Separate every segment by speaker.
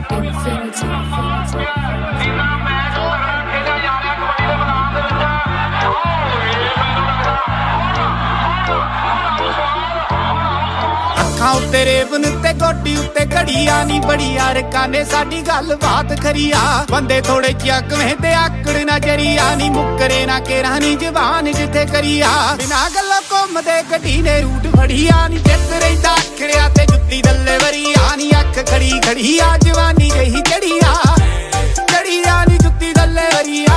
Speaker 1: ਅੱਖਾਂ ਉੱਤੇ ਰੇਵਨ ਤੇ ਗੋਡੀ ਉੱਤੇ ਘੜੀਆਂ ਨੀ ਬੜੀਆਂ ਰਕਾਂ ਨੇ ਸਾਡੀ ਗੱਲ ਬਾਤ ਖਰੀਆ ਬੰਦੇ ਥੋੜੇ ਚੱਕਵੇਂ ਤੇ ਆਕੜ ਨਜ਼ਰੀਆ ਨੀ ਮੁੱਕਰੇ ਨਾ ਕੇਰਾ ਨੀ ਜ਼ਬਾਨ ਜਿੱਥੇ ਕਰੀਆ ਬਿਨਾ ਗੱਲੋਂ ਘੁੰਮਦੇ ਗੱਡੀ ਨੇ ਰੂਟ ਫੜੀਆ ਨੀ ਜਿੱਤ ਰਹਿੰਦਾ ਖੜਿਆ ਤੇ ਜੁੱਤੀ ਦੱਲੇ ਵਰੀਆ ਨੀ ਅੱਖ ਖੜੀ ਖੜੀਆ ਜਵਾਨੀ ਜਹੀ ਚੜੀਆ ਚੜੀਆ ਨੀ ਜੁੱਤੀ ਦੱਲੇ ਵਰੀਆ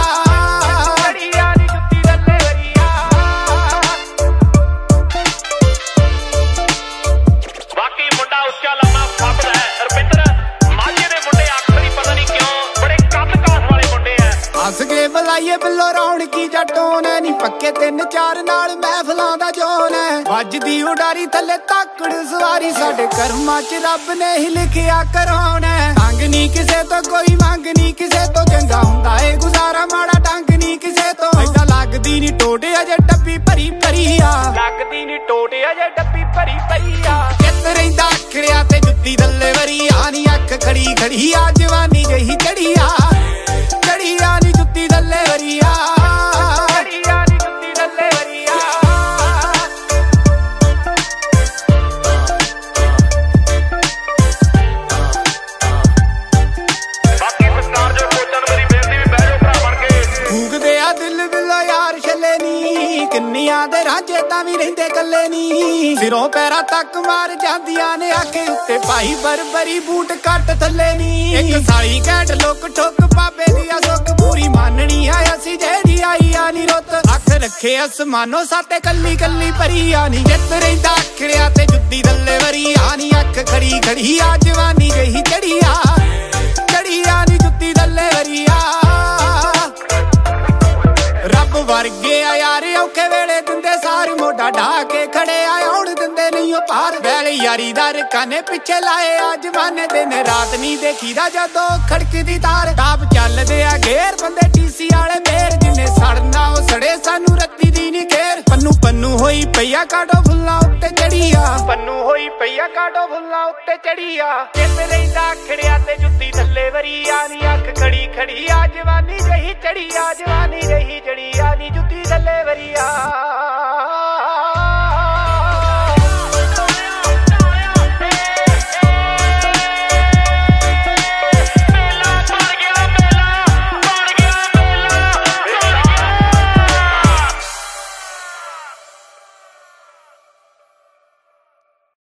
Speaker 1: ਬੁਲਾਈਏ ਬਿੱਲੋ ਰੌਣਕੀ ਜੱਟੋਂ ਨੇ ਨੀ ਪੱਕੇ 3-4 ਨਾਲ ਮਹਿਫਲਾਂ ਦਾ ਜੋਨ ਹੈ ਵੱਜਦੀ ਉਡਾਰੀ ਥੱਲੇ ਤਾਕੜ ਸਵਾਰੀ ਸਾਡੇ ਕਰਮਾਂ 'ਚ ਰੱਬ ਨੇ ਹੀ ਲਿਖਿਆ ਕਰਾਉਣਾ ਤੰਗ ਨੀ ਕਿਸੇ ਤੋਂ ਕੋਈ ਮੰਗ ਨੀ ਕਿਸੇ ਤੋਂ ਚੰਗਾ ਹੁੰਦਾ ਏ ਗੁਜ਼ਾਰਾ ਮਾੜਾ ਢੰਗ ਨੀ ਕਿਸੇ ਤੋਂ ਏਦਾਂ ਲੱਗਦੀ ਨੀ ਟੋਟੇ ਅਜੇ ਡੱਬੀ ਭਰੀ ਭਰੀ ਆ ਲੱਗਦੀ ਨੀ ਟੋਟੇ ਅਜੇ ਡੱਬੀ ਭਰੀ ਭਰੀ ਆ ਚਿੱਤ ਰਹਿੰਦਾ ਖੜਿਆ ਤੇ ਜੁੱਤੀ ਦੱਲੇ ਵਰੀ ਆ ਨੀ ਅੱਖ ਖੜੀ ਖੜੀ ਆ ਜਵਾਨੀ ਜਹੀ ਚੜੀ ਆ ਚੜੀਆ ਨੀ ਜੁੱਤੀ ਦੱਲੇ ਵਰੀਆ ਚੜੀਆ ਨੀ ਜੁੱਤੀ ਦੱਲੇ ਵਰੀਆ ਬਾਕੀ ਸਰਕਾਰ ਜੋ ਸੋਚਣ ਮੇਰੀ ਬੇਨਤੀ ਵੀ ਬਹਿ ਜਾਓ ਭਰਾ ਬਣ ਕੇ ਫੂਕਦੇ ਆ ਦਿਲ ਬਿੱਲੋ ਯਾਰ ਛੱਲੇ ਨੀ ਕਿੰਨੀਆਂ ਦੇ ਰਾਂਝੇ ਤਾਂ ਵੀ ਰਹਿੰਦੇ ਕੱਲੇ ਨੀ ਸਿਰੋਂ ਪੈਰਾਂ ਤੱਕ ਮਾਰ ਜਾਂਦੀਆਂ ਨੇ ਆਖੇ ਉੱਤੇ ਭਾਈ ਬਰਬਰੀ ਬੂਟ ਕੱਟ ਥੱਲੇ ਨੀ ਇੱਕ ਸਾਲੀ ਘੈਂਟ ਲੁੱਕ ਠੁੱਕ ਬਾਬੇ ਦੀ ਆ ਸੁੱਖ ਪੂਰੀ ਮਾਨਣੀ ਆ ਅਸੀਂ ਜਿਹੜੀ ਆਈ ਆ ਨੀ ਰੁੱਤ ਅੱਖ ਰੱਖੇ ਅਸਮਾਨੋਂ ਸਾਤੇ ਕੱਲੀ ਕੱਲੀ ਪਰੀ ਆ ਨੀ ਜਿੱਤ ਰਹਿੰਦਾ ਖੜਿਆ ਤੇ ਜੁੱਤੀ ਦੱਲੇ ਵਰੀ ਆ ਨੀ ਅੱਖ ਖੜੀ ਖੜੀ ਆ ਜਵਾਨੀ ਜਹੀ ਚੜੀ ਆ ਚੜੀ ਆ ਨੀ ਜੁੱਤੀ ਦੱਲੇ ਵਰੀ ਆ ਰੱਬ ਵਰਗੇ ਆ ਯਾਰ ਔਖੇ ਵੇਲੇ ਦਿੰਦੇ ਸਾਰ ਮੋਢਾ ਢਾ ਕੇ ਖੜੇ ਆ ਆਉਣ ਦਿੰਦੇ ਨਹੀਂ ਉਹ ਪਾਰ ਵੈਲ ਯਾਰੀ ਦਾ ਰਕਾਨੇ ਪਿੱਛੇ ਲਾਏ ਆ ਜਮਾਨੇ ਦਿਨ ਰਾਤ ਨਹੀਂ ਦੇਖੀਦਾ ਜਦੋਂ ਖੜਕਦੀ ਤਾਰ ਤਾਪ ਚੱਲਦੇ ਆ ਘੇਰ ਬੰਦੇ ਟੀਸੀ ਵਾਲੇ ਮੇਰ ਜਿੰਨੇ ਸੜਨਾ ਉਹ ਸੜੇ ਸਾਨੂੰ ਰੱਤੀ ਦੀ ਨੀ ਘੇਰ ਪੰਨੂ ਪੰਨੂ ਹੋਈ ਪਈਆ ਕਾਟੋ ਫੁੱਲਾਂ ਉੱਤੇ ਚੜੀ ਆ ਪੰਨੂ ਹੋਈ ਪਈਆ ਕਾਟੋ ਫੁੱਲਾਂ ਉੱਤੇ ਚੜੀ ਆ ਚਿੱਤ ਰਹਿੰਦਾ ਖੜਿਆ ਤੇ ਜੁੱਤੀ ਥੱਲੇ ਵਰੀ ਆ ਨੀ ਅੱਖ ਖੜੀ ਖੜੀ ਆ ਜਵਾਨੀ ਜਹੀ ਚੜੀ ਆ ਜਵਾਨੀ ਜਹੀ ਚੜੀ ਆ ਨੀ ਜੁੱਤੀ ਥੱਲੇ ਵਰੀ ਆ